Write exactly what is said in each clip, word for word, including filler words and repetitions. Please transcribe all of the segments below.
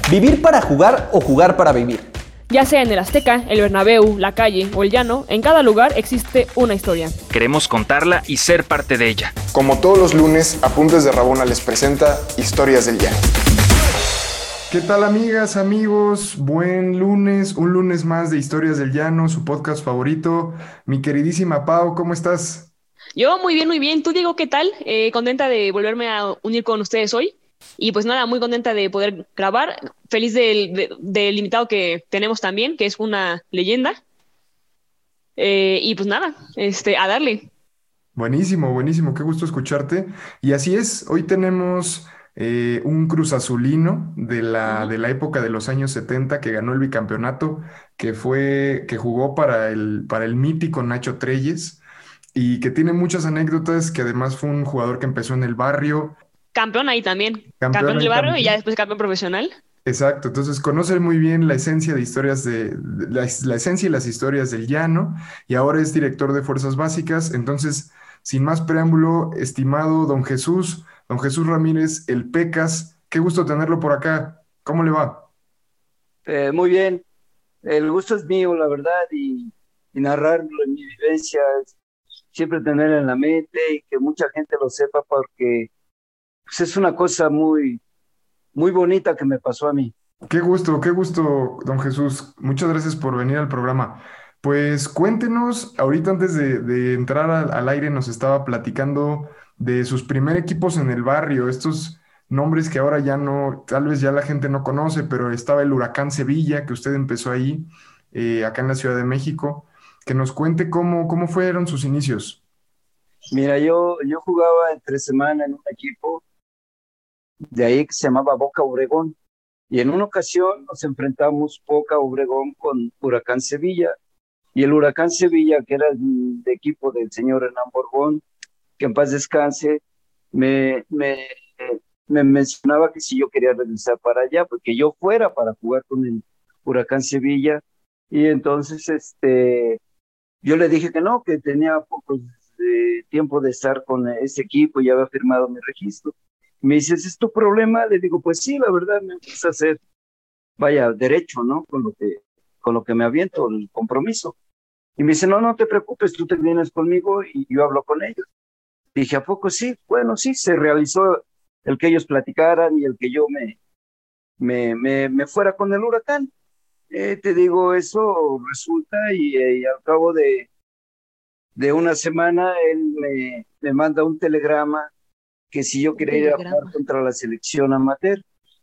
¿Vivir para jugar o jugar para vivir? Ya sea en el Azteca, el Bernabéu, la calle o el llano, en cada lugar existe una historia. Queremos contarla y ser parte de ella. Como todos los lunes, Apuntes de Rabona les presenta Historias del Llano. ¿Qué tal, amigas, amigos? Buen lunes, un lunes más de Historias del Llano, su podcast favorito. Mi queridísima Pau, ¿cómo estás? Yo muy bien, muy bien. ¿Tú, Diego, qué tal? Eh, contenta de volverme a unir con ustedes hoy. Y pues nada, muy contenta de poder grabar. Feliz del, de, del invitado que tenemos también, que es una leyenda. Eh, y pues nada, este, a darle. Buenísimo, buenísimo, qué gusto escucharte. Y así es, hoy tenemos eh, un Cruz Azulino de la, Uh-huh. de la época de los años setenta que ganó el bicampeonato, que fue, que jugó para el, para el mítico Nacho Treyes y que tiene muchas anécdotas, que además fue un jugador que empezó en el barrio, Campeón ahí también. campeón Campeón del ahí barrio y ya también. después campeón profesional. Exacto, entonces conoce muy bien la esencia de historias de, de- la, la esencia y las historias del llano, y ahora es director de Fuerzas Básicas. Entonces, sin más preámbulo, estimado don Jesús, don Jesús Ramírez, el Pecas, qué gusto tenerlo por acá. ¿Cómo le va? Eh, muy bien, el gusto es mío, la verdad, y, y narrarlo en mi vivencia, es siempre tener en la mente y que mucha gente lo sepa porque pues, es una cosa muy, muy bonita que me pasó a mí. Qué gusto, qué gusto, don Jesús. Muchas gracias por venir al programa. Pues cuéntenos, ahorita antes de, de entrar al, al aire nos estaba platicando de sus primer equipos en el barrio, estos nombres que ahora ya no, tal vez ya la gente no conoce, pero estaba el Huracán Sevilla, que usted empezó ahí, eh, acá en la Ciudad de México. Que nos cuente cómo, cómo fueron sus inicios. Mira, yo, yo jugaba entre semana en un equipo de ahí que se llamaba Boca Obregón, y en una ocasión nos enfrentamos Boca Obregón con Huracán Sevilla, y el Huracán Sevilla, que era el de equipo del señor Hernán Borbón, que en paz descanse, me, me, me mencionaba que si yo quería regresar para allá, porque yo fuera para jugar con el Huracán Sevilla, y entonces este, yo le dije que no, que tenía poco eh, tiempo de estar con ese equipo, y había firmado mi registro. Me dice, ¿ese es tu problema? Le digo, pues sí, la verdad me gusta hacer, vaya, derecho, ¿no? Con lo que, con lo que me aviento, el compromiso. Y me dice, no, no te preocupes, tú te vienes conmigo y yo hablo con ellos. Dije, ¿a poco sí? Bueno, sí, se realizó el que ellos platicaran y el que yo me, me, me, me fuera con el Huracán. Eh, te digo, eso resulta y, eh, y al cabo de, de una semana él me, me manda un telegrama que si yo Un quería ir a jugar telegrama. contra la selección amateur.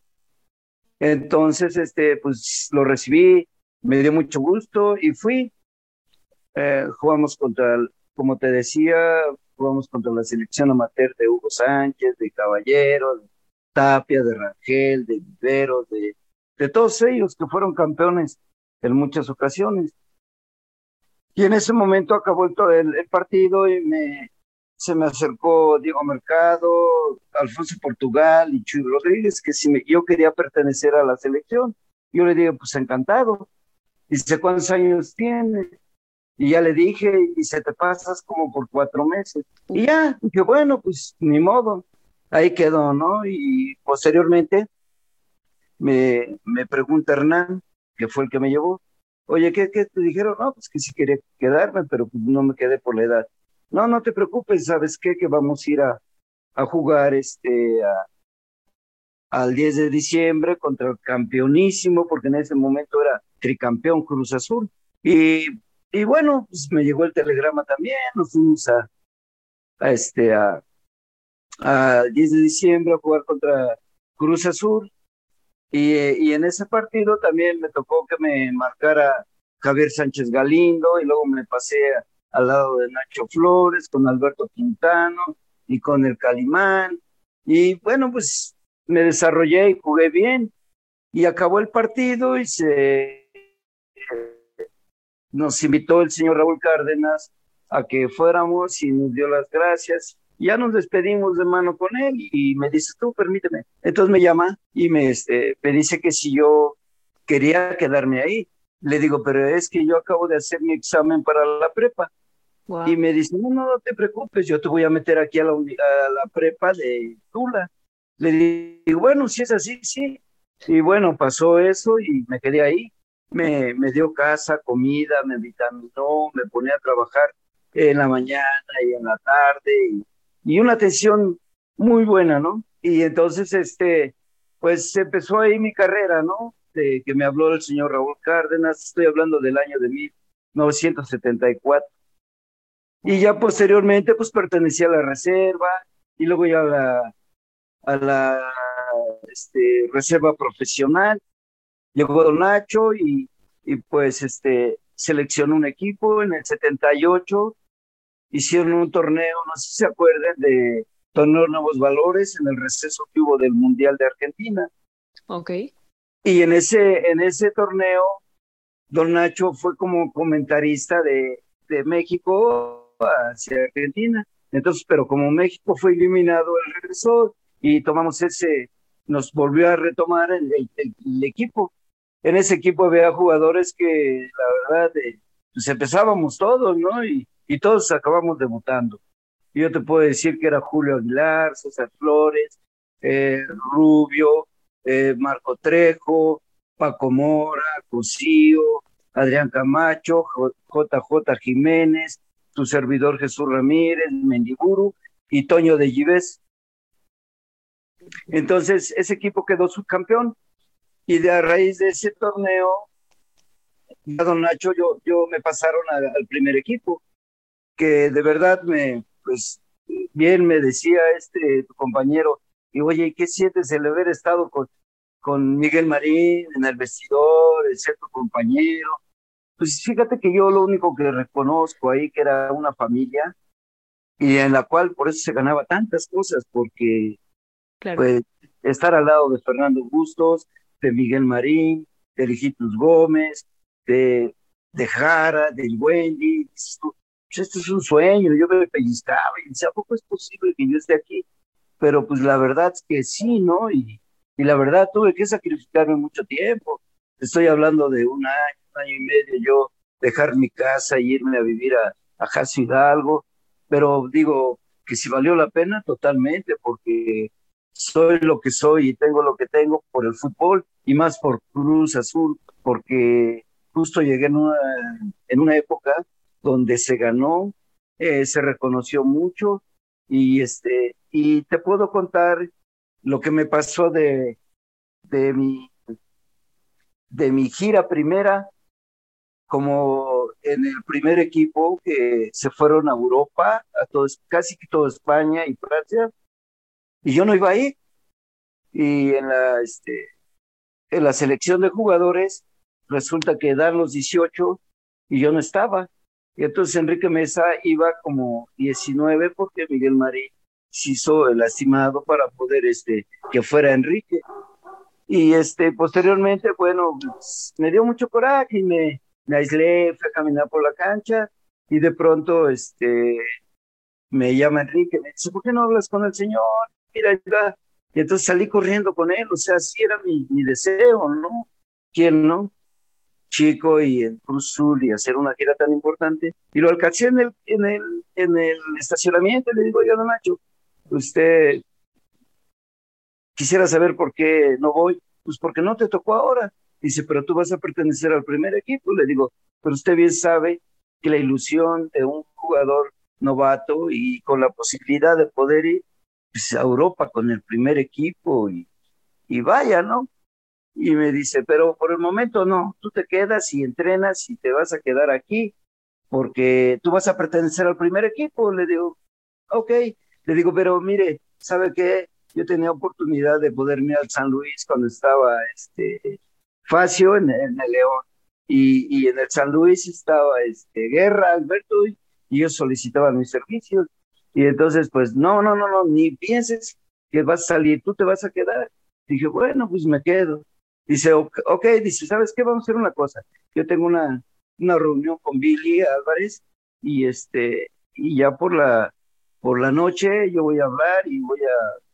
Entonces, este, pues lo recibí, me dio mucho gusto y fui. Eh, jugamos contra, el- como te decía, jugamos contra la selección amateur de Hugo Sánchez, de Caballero, de Tapia, de Rangel, de Viveros, de, de todos ellos que fueron campeones en muchas ocasiones. Y en ese momento acabó el, to- el, el partido y me, se me acercó Diego Mercado, Alfonso Portugal y Chuy Rodríguez, que si me- yo quería pertenecer a la selección. Yo le dije, pues encantado. Dice, ¿cuántos años tiene? Y ya le dije, y se te pasas como por cuatro meses. Y ya, dije, bueno, pues ni modo. Ahí quedó, ¿no? Y posteriormente me, me pregunta Hernán, que fue el que me llevó, oye, ¿qué, qué te dijeron? No, pues que sí quería quedarme, pero pues no me quedé por la edad. No, no te preocupes, ¿sabes qué? Que vamos a ir a, a jugar este, a- al diez de diciembre contra el campeonísimo, porque en ese momento era tricampeón Cruz Azul. Y, y bueno, pues me llegó el telegrama también, nos fuimos a, a este, a, a diez de diciembre a jugar contra Cruz Azul. Y, eh, y en ese partido también me tocó que me marcara Javier Sánchez Galindo, y luego me pasé a- al lado de Nacho Flores, con Alberto Quintano y con el Calimán. Y bueno, pues me desarrollé y jugué bien. Y acabó el partido y se nos invitó el señor Raúl Cárdenas a que fuéramos y nos dio las gracias. Ya nos despedimos de mano con él y me dice, tú permíteme. Entonces me llama y me, este, me dice que si yo quería quedarme ahí. Le digo, pero es que yo acabo de hacer mi examen para la prepa. Wow. Y me dice, no, no, no te preocupes, yo te voy a meter aquí a la, uni- a la prepa de Tula. Le digo, bueno, si es así, sí. Y bueno, pasó eso y me quedé ahí. Me, me dio casa, comida, me vitaminó, me ponía a trabajar en la mañana y en la tarde y, y una atención muy buena, ¿no? Y entonces, este, pues empezó ahí mi carrera, ¿no? De que me habló el señor Raúl Cárdenas, estoy hablando del año de mil novecientos setenta y cuatro. Y ya posteriormente, pues pertenecía a la reserva y luego ya a la, a la este, reserva profesional. Llegó Don Nacho y, y pues este, seleccionó un equipo en el setenta y ocho, hicieron un torneo, no sé si se acuerdan, de torneo Nuevos Valores en el receso que hubo del Mundial de Argentina. Ok. Y en ese, en ese torneo, Don Nacho fue como comentarista de, de México hacia Argentina. Entonces, pero como México fue eliminado, él regresó y tomamos ese, nos volvió a retomar el, el, el equipo. En ese equipo había jugadores que, la verdad, eh, pues empezábamos todos, ¿no? Y, y todos acabamos debutando. Y yo te puedo decir que era Julio Aguilar, César Flores, eh, Rubio, eh, Marco Trejo, Paco Mora, Cosío, Adrián Camacho, J J Jiménez, tu servidor Jesús Ramírez, Mendiburu y Toño de Gives. Entonces, ese equipo quedó subcampeón. Y de a raíz de ese torneo, a Don Nacho, yo, yo me pasaron a, al primer equipo, que de verdad me, pues, bien me decía este tu compañero, y oye, ¿qué sientes el haber estado con, con Miguel Marín en el vestidor, el ser tu compañero? Pues fíjate que yo lo único que reconozco ahí que era una familia, y en la cual por eso se ganaba tantas cosas, porque Claro. pues estar al lado de Fernando Bustos, de Miguel Marín, de Lejitos Gómez, de, de Jara, del Wendy, pues esto es un sueño, yo me pellizcaba y decía, ¿a poco es posible que yo esté aquí? Pero pues la verdad es que sí, ¿no? Y, y la verdad tuve que sacrificarme mucho tiempo. Estoy hablando de un año, un año y medio, yo dejar mi casa y irme a vivir a, a Jasso Hidalgo, pero digo que si valió la pena totalmente, porque soy lo que soy y tengo lo que tengo por el fútbol y más por Cruz Azul, porque justo llegué en una, en una época donde se ganó, eh, se reconoció mucho y este y te puedo contar lo que me pasó de, de mi de mi gira primera como en el primer equipo que se fueron a Europa, a todo, casi toda España y Francia, y yo no iba ahí. Y en la, este, en la selección de jugadores resulta que dan los dieciocho y yo no estaba. Y entonces Enrique Mesa iba como diecinueve porque Miguel Marín se hizo el lastimado para poder este, que fuera Enrique. Y este, posteriormente, bueno, pues, me dio mucho coraje y me, me aislé, fui a caminar por la cancha y de pronto este, me llama Enrique, me dice, ¿por qué no hablas con el señor? Mira, mira. Y entonces salí corriendo con él, o sea, sí era mi, mi deseo, ¿no? ¿Quién no? Chico y en Cruz Azul y hacer una gira tan importante. Y lo alcancé en el, en el, en el estacionamiento y le digo, oiga, don Nacho, usted quisiera saber por qué no voy. Pues porque no te tocó ahora. Dice, pero tú vas a pertenecer al primer equipo. Le digo, pero usted bien sabe que la ilusión de un jugador novato y con la posibilidad de poder ir pues, a Europa con el primer equipo y, y vaya, ¿no? Y me dice, pero por el momento no, tú te quedas y entrenas y te vas a quedar aquí porque tú vas a pertenecer al primer equipo. Le digo, ok. Le digo, pero mire, ¿sabe qué? Yo tenía oportunidad de poder ir al San Luis cuando estaba este Facio en, en el León y, y en el San Luis estaba este Guerra, Alberto y, y ellos solicitaban mis servicios y entonces pues no, no, no, no, ni pienses que vas a salir, tú te vas a quedar. Dije, bueno, pues me quedo. Dice, ok, okay. Dice, ¿sabes qué? Vamos a hacer una cosa. Yo tengo una, una reunión con Billy Álvarez y este y ya por la por la noche yo voy a hablar y voy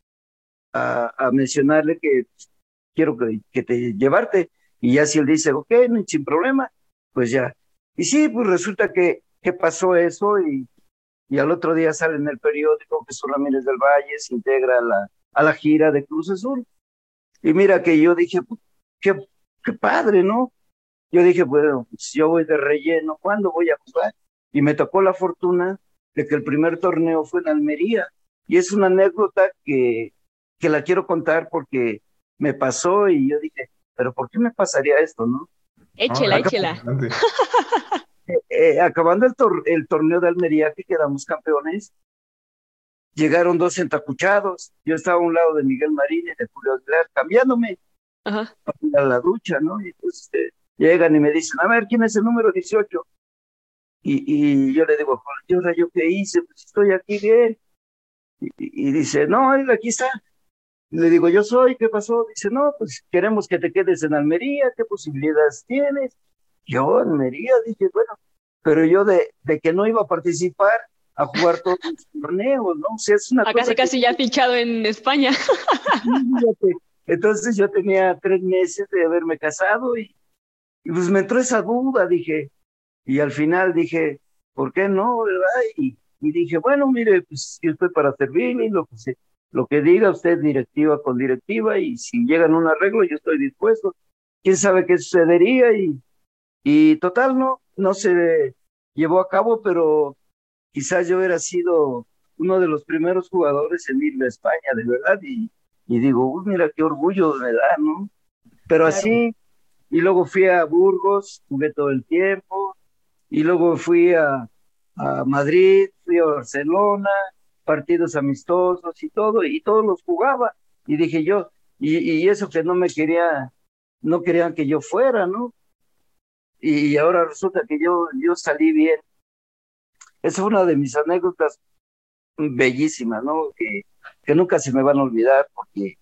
a, a, a mencionarle que quiero que, que te llevarte. Y ya si él dice, ok, no, sin problema, pues ya. Y sí, pues resulta que, que pasó eso y, y al otro día sale en el periódico que Jesús Ramírez del Valle se integra a la, a la gira de Cruz Azul. Y mira que yo dije, pues, qué, qué padre, ¿no? Yo dije, bueno, pues yo voy de relleno, ¿cuándo voy a jugar? Y me tocó la fortuna de que el primer torneo fue en Almería. Y es una anécdota que, que la quiero contar porque me pasó y yo dije, pero ¿por qué me pasaría esto, no? Échela, Ahora, échela. adelante. Eh, acabando el, tor- el torneo de Almería, que quedamos campeones, llegaron dos entacuchados. Yo estaba a un lado de Miguel Marín y de Julio Aguilar, cambiándome Ajá. a la ducha, ¿no? Y entonces eh, llegan y me dicen, a ver, ¿quién es el número dieciocho? Y, y yo le digo, ¿y ahora yo qué hice? Pues estoy aquí bien. Y, y- y dice, no, él aquí está. Y le digo, yo soy, ¿qué pasó? Dice, no, pues queremos que te quedes en Almería, ¿qué posibilidades tienes? Yo, Almería, dije, bueno, pero yo de, de que no iba a participar a jugar todos los torneos, ¿no? O sea, es una A cosa casi que, casi ya fichado en España. fíjate, entonces yo tenía tres meses de haberme casado y, y pues me entró esa duda, dije, y al final dije, ¿por qué no, verdad? Y, y dije, bueno, mire, pues yo estoy para servirle, y lo que se, lo que diga usted directiva con directiva, y si llegan a un arreglo, yo estoy dispuesto. ¿Quién sabe qué sucedería? Y, y total, no, no se llevó a cabo, pero quizás yo hubiera sido uno de los primeros jugadores en ir a España, de verdad, y, y digo, "Uy, mira qué orgullo me da, ¿no?" Pero Claro. así, y luego fui a Burgos, jugué todo el tiempo, y luego fui a, a Madrid, fui a Barcelona, partidos amistosos y todo, y todos los jugaba, y dije yo, y, y eso que no me quería, no querían que yo fuera, ¿no? Y ahora resulta que yo, yo salí bien. Esa fue una de mis anécdotas bellísimas, ¿no? Que, que nunca se me van a olvidar porque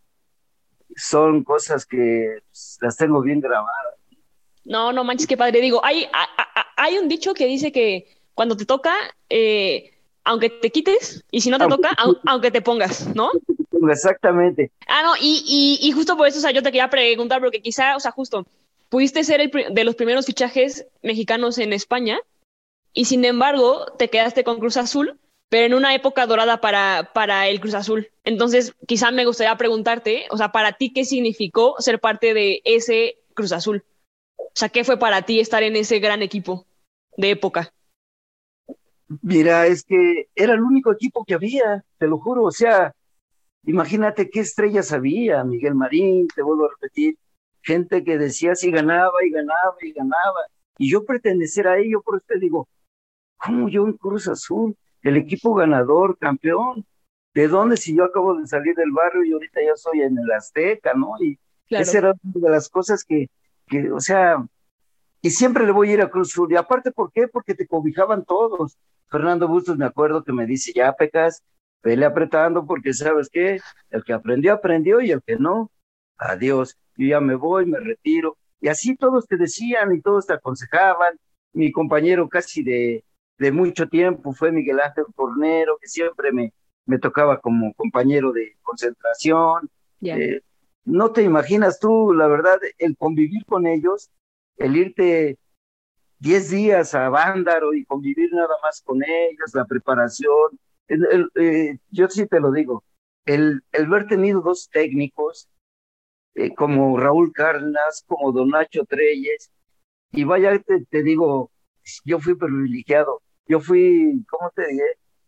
son cosas que pues, las tengo bien grabadas. No, no manches, qué padre. Digo, hay, a- a- a- hay un dicho que dice que cuando te toca, eh, aunque te quites, y si no te Aunque toca, au- aunque te pongas, ¿no? exactamente, Ah, no, y, y, y justo por eso, o sea, yo te quería preguntar, porque quizá, o sea, justo, pudiste ser el pri- de los primeros fichajes mexicanos en España, y sin embargo, te quedaste con Cruz Azul, pero en una época dorada para, para el Cruz Azul. Entonces, quizá me gustaría preguntarte, o sea, para ti, ¿qué significó ser parte de ese Cruz Azul? O sea, ¿qué fue para ti estar en ese gran equipo de época? mira, es que era el único equipo que había, te lo juro, o sea, imagínate qué estrellas había, Miguel Marín, te vuelvo a repetir, gente que decía si ganaba y ganaba y ganaba, y yo pertenecer a ello, por eso te digo, ¿cómo yo en Cruz Azul? El equipo ganador, campeón. ¿De dónde si yo acabo de salir del barrio y ahorita ya soy en el Azteca, ¿no? Y esa Claro, era una de las cosas que, que, o sea, y siempre le voy a ir a Cruz Azul. Y aparte, ¿por qué? Porque te cobijaban todos. Fernando Bustos, me acuerdo que me dice, ya, Pecas, vele apretando porque ¿sabes qué? El que aprendió, aprendió y el que no, adiós. Yo ya me voy, me retiro. Y así todos te decían y todos te aconsejaban. Mi compañero casi de, de mucho tiempo fue Miguel Ángel Tornero, que siempre me, me tocaba como compañero de concentración. ya. Eh, no te imaginas tú, la verdad, el convivir con ellos, el irte diez días a Bándaro y convivir nada más con ellos, la preparación. El, el, eh, yo sí te lo digo, el, el ver tenido dos técnicos eh, como Raúl Cárdenas, como Don Nacho Treyes, y vaya, te, te digo, yo fui privilegiado, yo fui, ¿cómo te diré?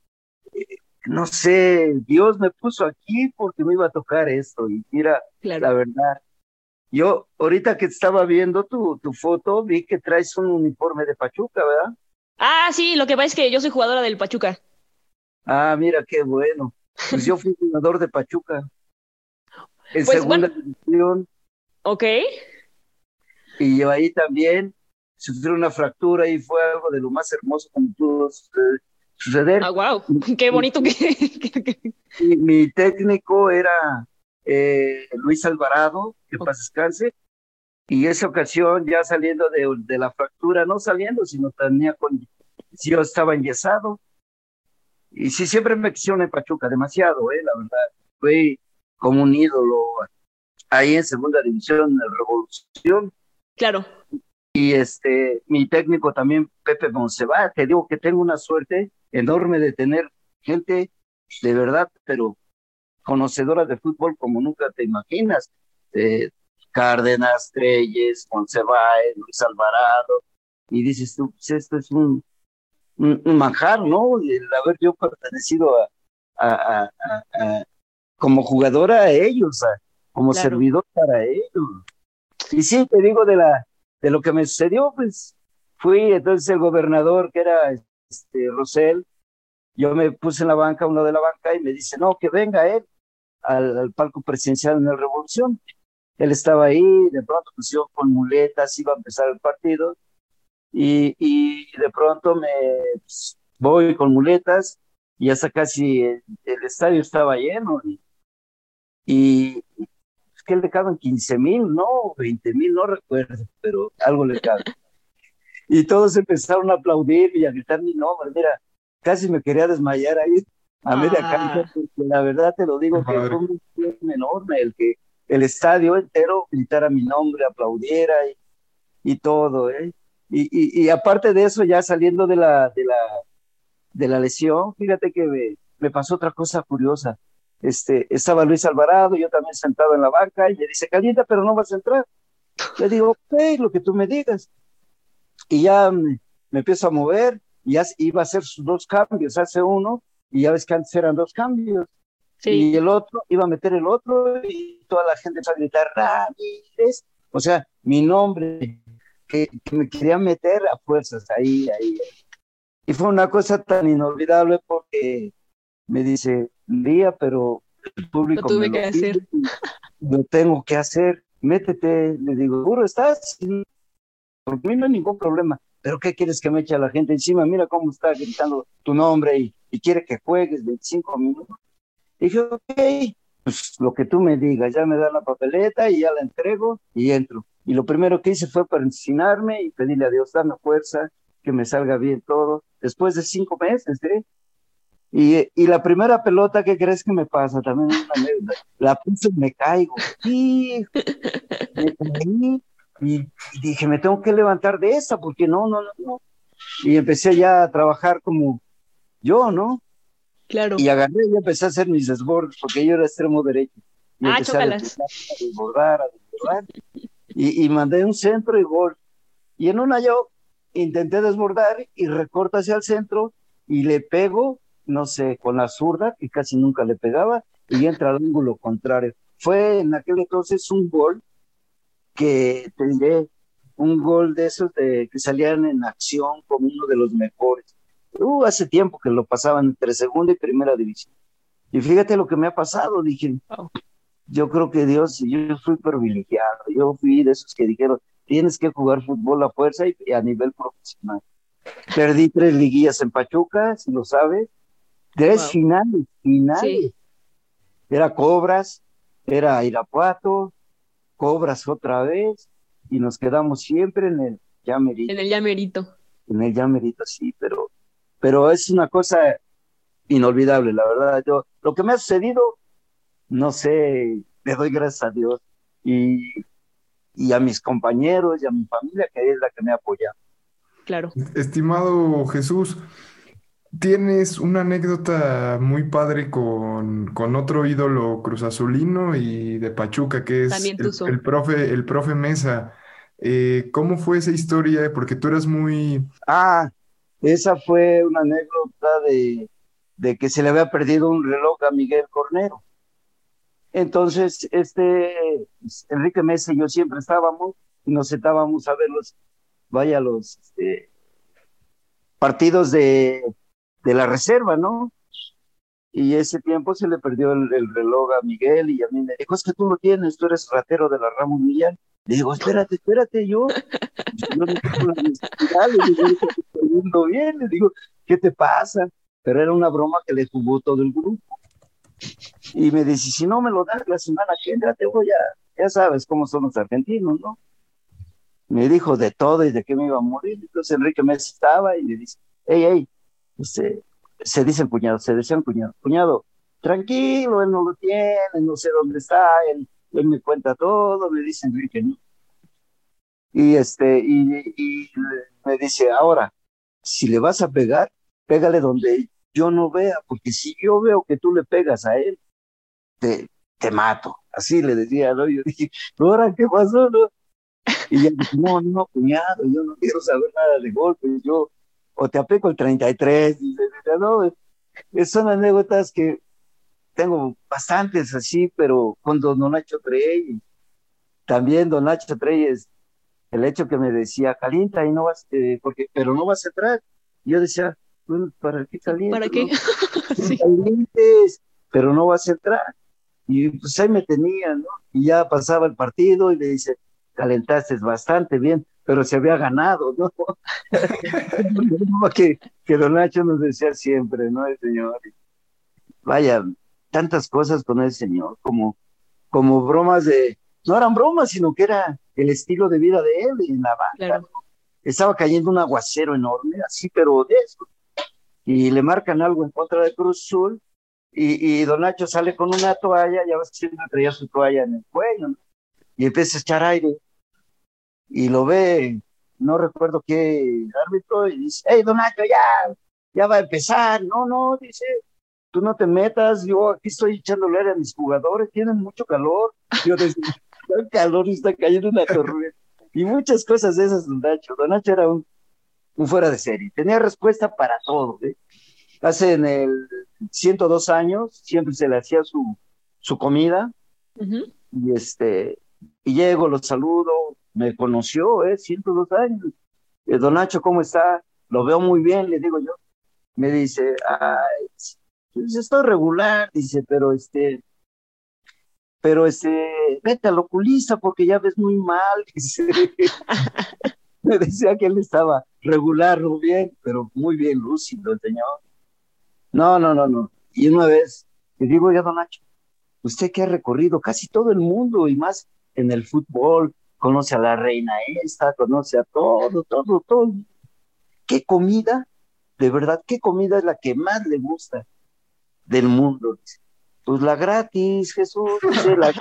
No sé, Dios me puso aquí porque me iba a tocar esto, y mira, Claro. la verdad, yo ahorita que estaba viendo tu, tu foto, vi que traes un uniforme de Pachuca, ¿verdad? Ah, sí, lo que pasa es que yo soy jugadora del Pachuca. Ah, mira, qué bueno. Pues yo fui jugador de Pachuca en Pues bueno, segunda división ok. y yo ahí también sufrí una fractura y fue algo de lo más hermoso que me pudo suceder. suceder. Ah, wow. Qué Mi, bonito que, que- que- mi- mi técnico era eh, Luis Alvarado, que Ok, paz descanse, y esa ocasión ya saliendo de, de la fractura, no saliendo, sino tenía con, yo estaba enyesado. Y sí, siempre me quisieron en Pachuca, demasiado, eh, la verdad. Fui como un ídolo ahí en segunda división, en Revolución. claro. Y este, mi técnico también, Pepe Monsevá, te digo que tengo una suerte enorme de tener gente de verdad, pero conocedora de fútbol como nunca te imaginas. eh, Cárdenas, Treyes, Monsiváis, Luis Alvarado, y dices tú, pues esto es un, un, un manjar, ¿no? El haber yo pertenecido a, a, a, a, a como jugadora a ellos, a, como Claro. servidor para ellos. Y sí, te digo de la de lo que me sucedió, pues fui entonces el gobernador, que era este Rosell, yo me puse en la banca, uno de la banca, y me dice, no, que venga él al, al palco presidencial en la Revolución. Él estaba ahí, de pronto pues yo con muletas iba a empezar el partido, y, y de pronto me pues, voy con muletas, y hasta casi el, el estadio estaba lleno, y, y es que le caben quince mil, no, veinte mil, no recuerdo, pero algo le cabe. Y todos empezaron a aplaudir y a gritar mi nombre. Mira, casi me quería desmayar ahí a media Ah. cancha, porque la verdad te lo digo Qué que padre. fue un emoción enorme el que el estadio entero gritara mi nombre, aplaudiera y, y todo, ¿eh? Y, y, y aparte de eso, ya saliendo de la, de la, de la lesión, fíjate que me, me pasó otra cosa curiosa. Este, estaba Luis Alvarado, yo también sentado en la banca, y me dice, calienta, pero no vas a entrar. Le digo, ok, lo que tú me digas. Y ya me, me empiezo a mover, y ya iba a hacer sus dos cambios, hace uno, y ya ves que antes eran dos cambios, Sí. y el otro, iba a meter el otro, y toda la gente empezó a gritar, Ramírez, o sea, mi nombre, que, que me quería meter a fuerzas, ahí, ahí. Y fue una cosa tan inolvidable porque me dice, Lía, pero el público Lo tuve me lo que pide, hacer. lo tengo que hacer, métete. Le digo, ¿seguro estás? Por mí no hay ningún problema, pero ¿qué quieres que me eche a la gente encima? Mira cómo está gritando tu nombre y, y quiere que juegues veinticinco minutos. Dije, ok, pues lo que tú me digas, ya me da la papeleta y ya la entrego y entro. Y lo primero que hice fue persignarme y pedirle a Dios, dame fuerza, que me salga bien todo. Después de cinco meses, ¿eh? Y, y la primera pelota, ¿qué crees que me pasa? También es una anécdota. La puse y me caigo. Y me caí y, y dije, me tengo que levantar de esta, porque no, no, no, no. Y empecé ya a trabajar como yo, ¿no? Claro. Y agarré y empecé a hacer mis desbordes, porque yo era extremo derecho. Y Ah, empecé chócalas. a desbordar, a desbordar, y, y mandé un centro y gol. Y en una yo intenté desbordar y recorto hacia el centro y le pego, no sé, con la zurda, que casi nunca le pegaba, y entra al ángulo contrario. Fue en aquel entonces un gol que te diré, un gol de esos de, que salían en acción como uno de los mejores. Uh, hace tiempo que lo pasaban entre segunda y primera división. Y fíjate lo que me ha pasado, dije, Wow. yo creo que Dios, yo fui privilegiado, yo fui de esos que dijeron, tienes que jugar fútbol a fuerza y, y a nivel profesional. Perdí tres liguillas en Pachuca, si lo sabes, tres Wow. finales, finales. Sí. Era Cobras, era Irapuato, Cobras otra vez, y nos quedamos siempre en el ya merito, En el llamerito. en el ya merito, sí, pero, pero es una cosa inolvidable, la verdad. Yo, lo que me ha sucedido, no sé, le doy gracias a Dios y, y a mis compañeros y a mi familia, que es la que me ha apoyado. Claro. Estimado Jesús, tienes una anécdota muy padre con, con otro ídolo cruzazulino y de Pachuca, que es También el, Tuzo. el profe, el profe Mesa. Eh, ¿cómo fue esa historia? Porque tú eras muy... Ah, esa fue una anécdota de, de que se le había perdido un reloj a Miguel Cornero. Entonces, este Enrique Mesa y yo siempre estábamos y nos sentábamos a ver los, vaya, los este, partidos de, de la reserva, ¿no? Y ese tiempo se le perdió el, el reloj a Miguel y a mí me dijo, es que tú lo tienes, tú eres ratero de la Ramos Millán. Le digo, espérate, espérate, yo, yo no tengo la necesidad, le digo, "Ahorita te estoy viendo bien", le digo, ¿qué te pasa? Pero era una broma que le jugó todo el grupo. Y me dice, si no me lo das la semana que entra, te voy a, ya sabes cómo son los argentinos, ¿no? Me dijo de todo y de qué me iba a morir. Entonces Enrique Mesa estaba y le dice, hey, hey, este, se dicen cuñado, se decían cuñado, cuñado, tranquilo, él no lo tiene, no sé dónde está, él, él me cuenta todo, me dice Enrique, ¿no? Y este, y, y me dice, ahora, si le vas a pegar, pégale donde yo no vea, porque si yo veo que tú le pegas a él, te, te mato. Así le decía, ¿no? Yo dije, ¿no, ahora qué pasó, no? Y ella dijo, no, no, cuñado, yo no quiero saber nada de golpes, yo, o te aplico el treinta y tres, dice, no, es- son anécdotas que tengo bastantes así, pero con don Nacho Treyes, también don Nacho Treyes, el hecho que me decía, calienta y no vas, eh, porque, pero no vas a entrar. Y yo decía, bueno, ¿para qué caliento? ¿Para qué? No, no Sí. calientes, pero no vas a entrar. Y pues ahí me tenía, ¿no? Y ya pasaba el partido y le dice, calentaste bastante bien, pero se había ganado, ¿no? que, que don Nacho nos decía siempre, ¿no? El señor, vaya, tantas cosas con el señor, como, como bromas de, no eran bromas, sino que era el estilo de vida de él en la banca. Claro. Estaba cayendo un aguacero enorme, así, pero de eso. Y le marcan algo en contra de Cruz Azul, y, y don Nacho sale con una toalla, ya ves que siempre traía su toalla en el cuello, ¿no? Y empieza a echar aire, y lo ve, no recuerdo qué árbitro, y dice, hey, don Nacho, ya, ya va a empezar. No, no, dice, tú no te metas, yo aquí estoy echándole aire a mis jugadores, tienen mucho calor. Yo decía, el calor y está cayendo una tormenta. Y muchas cosas de esas, don Nacho. Don Nacho era un, un fuera de serie, tenía respuesta para todo, ¿eh? Hace en el ciento dos años, siempre se le hacía su, su comida, Ujú. y este, y llego, lo saludo, me conoció, ¿eh? ciento dos años. Eh, don Nacho, ¿cómo está? Lo veo muy bien, le digo yo. Me dice, ay, pues estoy regular, dice, pero este, pero este, vete al oculista porque ya ves muy mal, dice. Me decía que él estaba regular, muy bien, pero muy bien lúcido el señor. No, no, no, no. Y una vez le digo, ya don Nacho, usted que ha recorrido casi todo el mundo y más en el fútbol, conoce a la reina esta, conoce a todo, todo, todo. ¿Qué comida, de verdad, qué comida es la que más le gusta del mundo? Dice, pues la gratis, Jesús, dice, la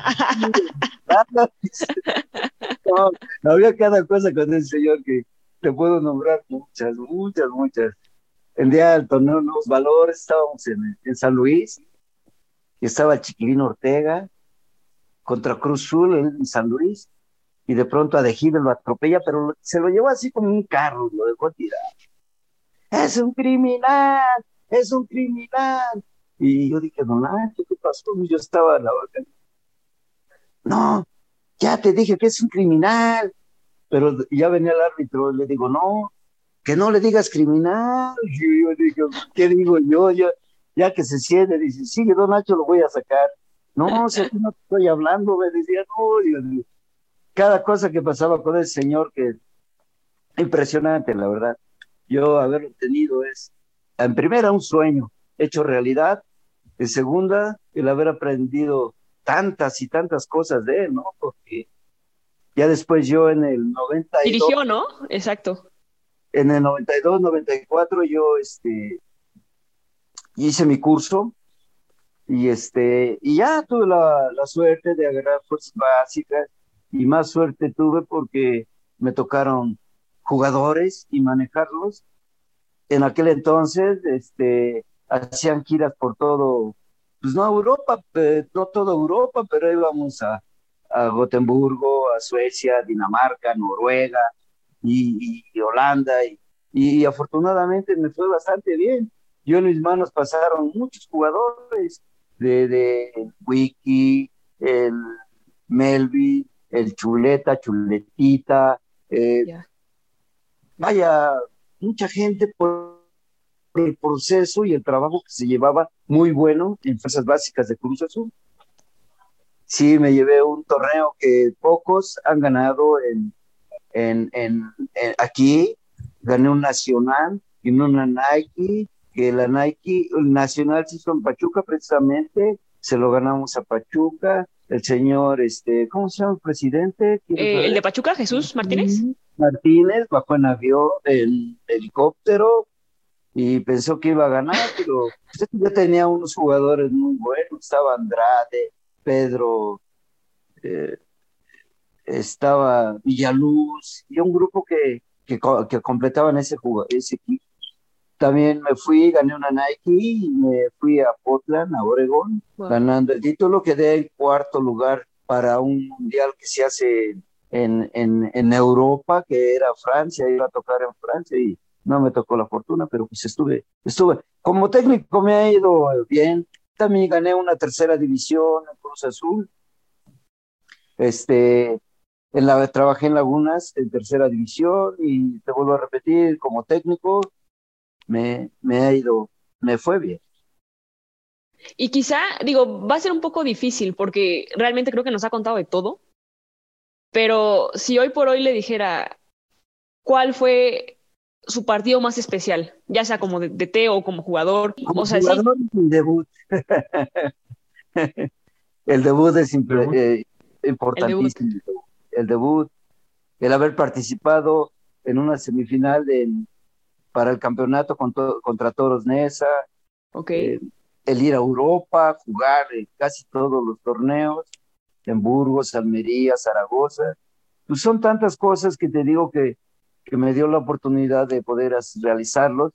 gratis. No, había cada cosa con el señor que te puedo nombrar muchas, muchas, muchas. El día del torneo Nuevos Valores estábamos en, en San Luis, y estaba el Chiquilín Ortega contra Cruz Azul en San Luis, y de pronto a De Giles lo atropella, pero lo- se lo llevó así como un carro, lo dejó tirar. Es un criminal, es un criminal. Y yo dije, don Nacho, ¿qué pasó? Yo estaba en la vaca. No, ya te dije que es un criminal. Pero ya venía el árbitro, y le digo, no, que no le digas criminal. Y yo dije, ¿qué digo yo? Ya, ya que se siente, dice, sí, don Nacho, lo voy a sacar. No, si aquí no te estoy hablando, me decía, no, Dios mío. Cada cosa que pasaba con el señor, que impresionante, la verdad. Yo haberlo tenido es, en primera, un sueño hecho realidad, en segunda, el haber aprendido tantas y tantas cosas de él, ¿no? Porque ya después yo en el noventa y dos, Dirigió, ¿no? Exacto. en el noventa y dos, noventa y cuatro, yo este, hice mi curso, y, este, y ya tuve la, la suerte de agarrar fuerzas básicas, y más suerte tuve porque me tocaron jugadores y manejarlos. En aquel entonces, este, hacían giras por todo, pues no Europa, eh, no toda Europa, pero íbamos a, a Gotemburgo, a Suecia, Dinamarca, Noruega y, y Holanda, y, y afortunadamente me fue bastante bien. Yo en mis manos pasaron muchos jugadores de, de el Wiki, el Melvi, el Chuleta, Chuletita, eh, Ya. vaya, mucha gente por el proceso y el trabajo que se llevaba muy bueno en fuerzas básicas de Cruz Azul. Sí, me llevé un torneo que pocos han ganado en, en, en, en aquí. Gané un nacional y no una Nike, que la Nike, el nacional se hizo en Pachuca precisamente, se lo ganamos a Pachuca. El señor, este, ¿cómo se llama el presidente? ¿Quieres Eh, el de saber? Pachuca, Jesús Martínez. Martínez bajó en avión, en helicóptero, y pensó que iba a ganar, pero pues, ya tenía unos jugadores muy buenos. Estaba Andrade, Pedro, eh, estaba Villaluz, y un grupo que, que, co- que completaban ese, jugado, ese equipo. También me fui, gané una Nike y me fui a Portland, a Oregón, Wow. ganando el título. Quedé en cuarto lugar para un mundial que se hace en, en, en Europa, que era Francia, iba a tocar en Francia y no me tocó la fortuna, pero pues estuve, estuve. Como técnico me ha ido bien. También gané una tercera división en Cruz Azul. Este, en la, trabajé en Lagunas en tercera división y te vuelvo a repetir, como técnico me, me ha ido, me fue bien. Y quizá, digo, va a ser un poco difícil porque realmente creo que nos ha contado de todo, pero si hoy por hoy le dijera cuál fue su partido más especial, ya sea como de, de T o como jugador, Como o sea, sí, jugador, mi debut. El debut es impre- Debut. eh, el debut. importantísimo. El debut, el haber participado en una semifinal de, para el campeonato con to- contra Toros Neza, Ok. eh, el ir a Europa, jugar en casi todos los torneos, en Burgos, Almería, Zaragoza. Pues son tantas cosas que te digo que, que me dio la oportunidad de poder as- realizarlos.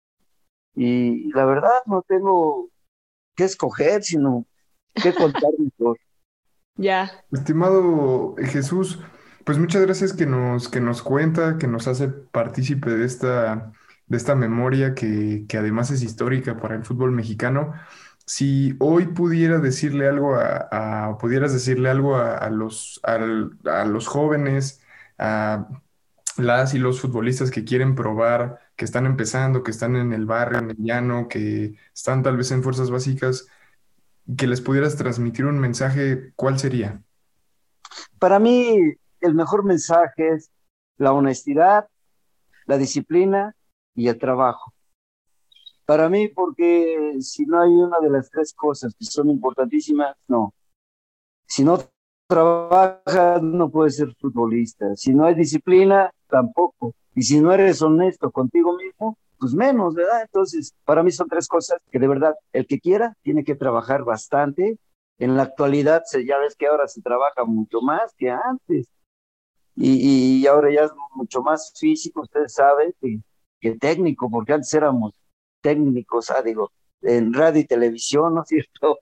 Y la verdad no tengo que escoger, sino que contar mejor. Ya. Estimado Jesús, pues muchas gracias que nos, que nos cuenta, que nos hace partícipe de esta, de esta memoria que, que además es histórica para el fútbol mexicano. Si hoy pudiera decirle algo a, a- pudieras decirle algo a, a los, al- a los jóvenes, a las y los futbolistas que quieren probar, que están empezando, que están en el barrio, en el llano, que están tal vez en fuerzas básicas, que les pudieras transmitir un mensaje, ¿cuál sería? Para mí, el mejor mensaje es la honestidad, la disciplina y el trabajo. Para mí, porque si no hay una de las tres cosas que son importantísimas, no. Si no trabajas, no puedes ser futbolista. Si no hay disciplina, tampoco. Y si no eres honesto contigo mismo, pues menos, ¿verdad? Entonces, para mí son tres cosas que de verdad, el que quiera tiene que trabajar bastante. En la actualidad, se- ya ves que ahora se trabaja mucho más que antes. Y, y ahora ya es mucho más físico, ustedes saben, que, que técnico, porque antes éramos técnicos, ah, digo, en radio y televisión, ¿no es cierto?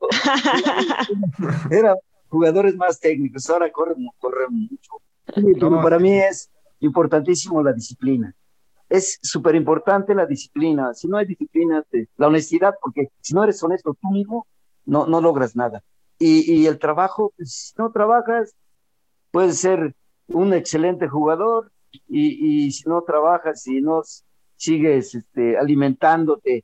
Eran jugadores más técnicos, ahora corren, corren mucho. Sí, pero No, para sí, mí es importantísimo la disciplina. Es súper importante la disciplina. Si no hay disciplina, te- la honestidad, porque si no eres honesto tú mismo, no, no logras nada. Y, y el trabajo, pues, si no trabajas, puedes ser un excelente jugador y, y si no trabajas, si no s- sigues este, alimentándote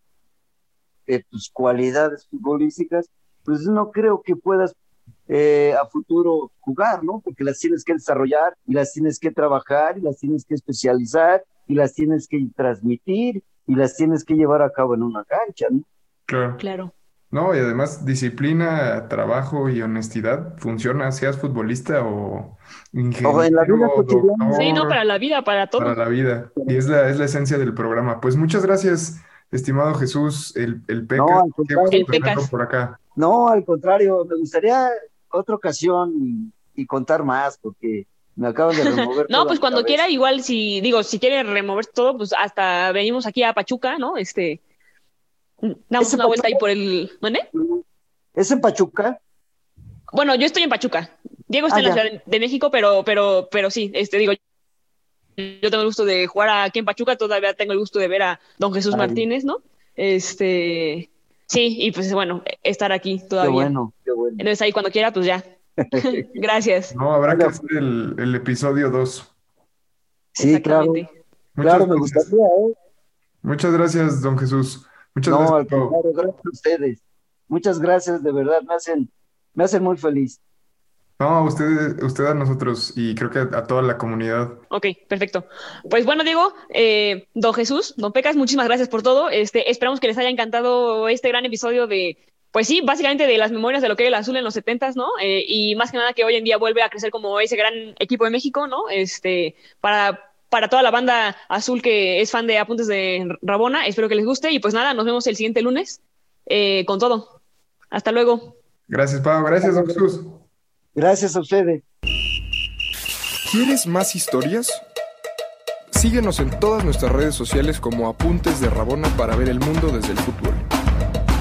de tus cualidades futbolísticas, pues no creo que puedas eh, a futuro jugar, ¿no? Porque las tienes que desarrollar y las tienes que trabajar y las tienes que especializar y las tienes que transmitir y las tienes que llevar a cabo en una cancha, ¿no? claro. Claro. No, y además disciplina, trabajo y honestidad funciona, seas futbolista o O en la vida ingeniero, cotidiana. Sí, no, para doctor, la vida, para para todo. la vida. Y es la, es la esencia del programa. Pues muchas gracias, estimado Jesús, el, el No, Pecas. al Qué gusto El contrario, tenerlo Pecas. por acá. no, al contrario, me gustaría otra ocasión y, y contar más, porque me acaban de remover No, toda pues mi cuando quiera, cabeza. igual si, digo, si quiere remover todo, pues hasta venimos aquí a Pachuca, ¿no? Este, damos ¿Es en una vuelta ahí Pachuca? por el, ¿dónde? ¿Es en Pachuca? Bueno, yo estoy en Pachuca. Diego está Ah, en la ya. Ciudad de México, pero, pero, pero sí, este, digo, yo tengo el gusto de jugar aquí en Pachuca, todavía tengo el gusto de ver a don Jesús Ah, bien. Martínez, ¿no? Este, sí, y pues bueno, estar aquí Qué todavía. bueno, qué bueno. Entonces ahí cuando quiera, pues ya. Gracias. No, habrá que Oiga, hacer el, el episodio dos. sí, claro, Exactamente. Muchas claro, me gracias. gustaría, ¿eh? Muchas gracias, don Jesús. Muchas No, gracias, al Pau. contrario, gracias a ustedes. Muchas gracias, de verdad, me hacen, me hacen muy feliz. No, usted, usted a nosotros y creo que a, a toda la comunidad. Ok, perfecto. Pues bueno, Diego, eh, don Jesús, don Pecas, muchísimas gracias por todo. Este, esperamos que les haya encantado este gran episodio de, pues sí, básicamente de las memorias de lo que era el azul en los setentas, ¿no? Eh, y más que nada que hoy en día vuelve a crecer como ese gran equipo de México, ¿no? Este, para, para toda la banda azul que es fan de Apuntes de Rabona, espero que les guste y pues nada, nos vemos el siguiente lunes eh, con todo. Hasta luego. Gracias, Pau. Gracias, don Jesús. Gracias a ustedes. ¿Quieres más historias? Síguenos en todas nuestras redes sociales como Apuntes de Rabona para ver el mundo desde el fútbol.